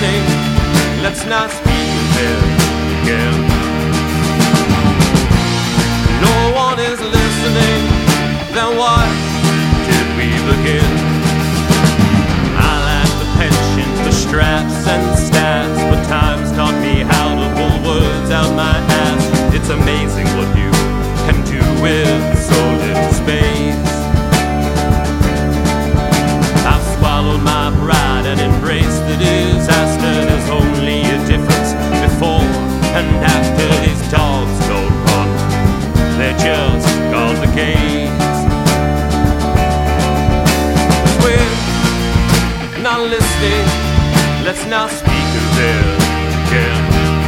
listening, let's not speak of it again. No one is listening, then why did we begin? I like the pensions, the straps and stats, but time's taught me how to pull words out my ass. It's amazing what you can do with so little space. I've swallowed my pride and embraced the disaster. There's only a difference before and after. These dogs don't run, they're just guard the gates. We're not listening, let's not speak of it again.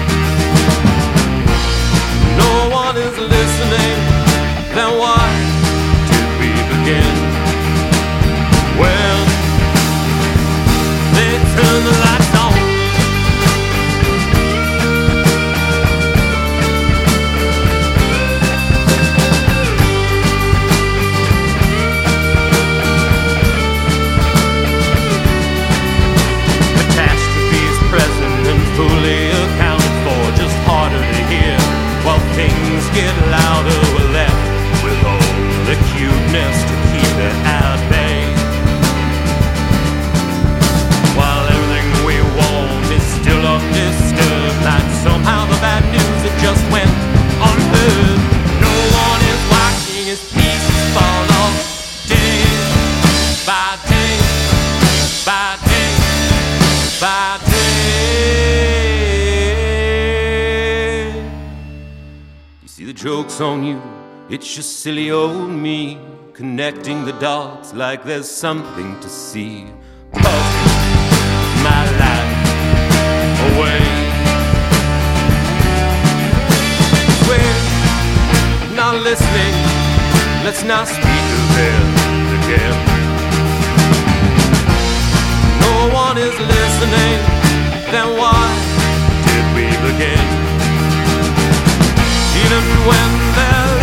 No one is listening, then why did we begin? Well, they turn the lights on. Catastrophe is present and fully accounted for, just harder to hear. While things get louder, we're left with all the cuteness to keep it at bay. While everything we want is still undisturbed, like somehow the bad news it just went unheard. No one is watching his pieces fall off day by day by day by day. You see the joke's on you, it's just silly old me, connecting the dots like there's something to see. Puzzling my life away. We're not listening, let's not speak of it again. No one is listening, then why did we begin? Even when there's